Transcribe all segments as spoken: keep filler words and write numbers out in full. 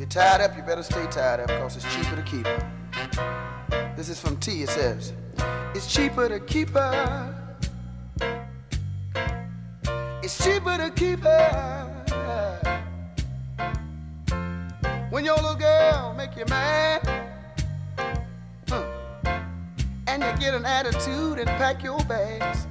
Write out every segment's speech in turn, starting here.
tied up, you better stay tied up, because it's cheaper to keep her. This is from T. It says, it's cheaper to keep her. It's cheaper to keep her. When your little girl make you mad, huh, and you get an attitude and pack your bags.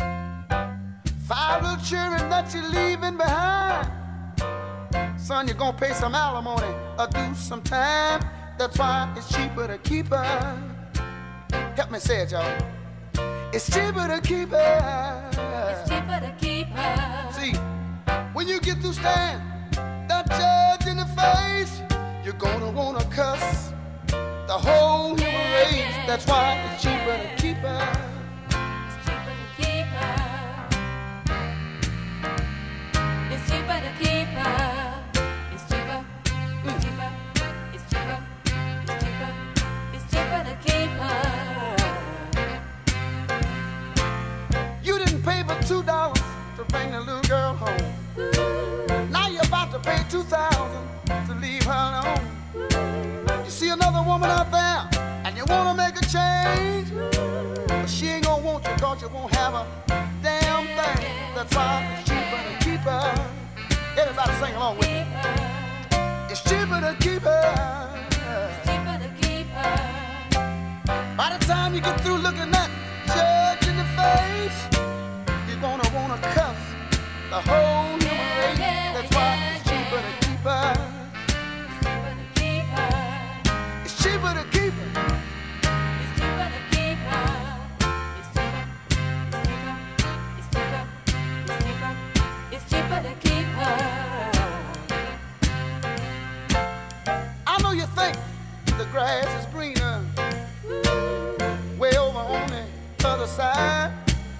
Five little children that you're leaving behind. Son, you're gonna pay some alimony or do some time. That's why it's cheaper to keep her. Help me say it, y'all. It's cheaper to keep her. It's cheaper to keep her. See, when you get through staring that judge in the face, you're gonna wanna cuss the whole human race. That's why it's cheaper to keep her. It's cheaper to keep her. It's cheaper to keep her. It's cheaper. It's cheaper. It's cheaper. It's cheaper. It's cheaper to keep her. You didn't pay but two dollars to bring the little girl home. Now you're about to pay two thousand to leave her alone. You see another woman out there and you wanna make a change, but she ain't gonna want you cause you won't have a damn thing. That's why it's cheaper to keep her. Everybody sing along with me. It's cheaper to keep her. It's cheaper to keep her. By the time you get through looking that judge in the face, you're gonna wanna cuss the whole human race. That's why it's cheaper to keep her. It's cheaper to keep her. It's cheaper to keep her. It's cheaper. It's cheaper. It's cheaper. It's cheaper to keep her. I know you think the grass is greener way over on the other side.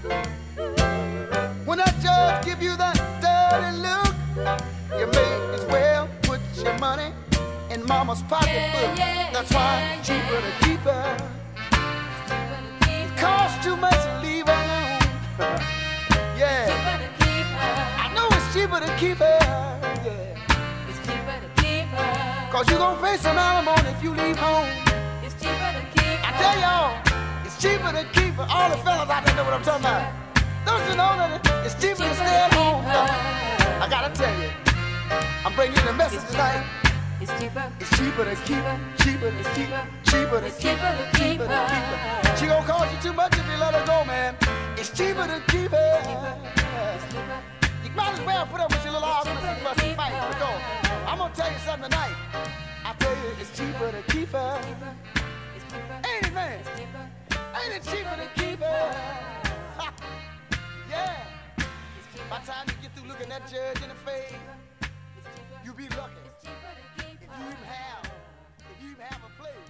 When that judge give you that dirty look, you may as well put your money in mama's pocketbook. That's why it's cheaper to keep her. It costs too much to leave her alone. Yeah, I know it's cheaper to keep her. Yeah, It's cheaper to keep her. cause you gon' pay some alimony if you leave home. It's cheaper to keep I her. tell y'all, it's cheaper to keep her. All the fellas out there know what I'm talking about. Don't you know that it's cheaper to stay at home? I gotta tell you, I'm bringing you the message tonight. It's cheaper. It's cheaper to keep her, cheaper to keep her, cheaper to keep her, cheaper to keep her. She gon' cost you too much if you let her go, man. It's cheaper to keep her. You might as well put up with your little arguments and fuss and fight. Because I'm gonna tell you something tonight. I tell you, it's cheaper to keep her. Ain't it, man? Ain't it cheaper to keep her? Yeah. By the time you get through looking that judge in the face, you'll be lucky if you even have, if you even have a place.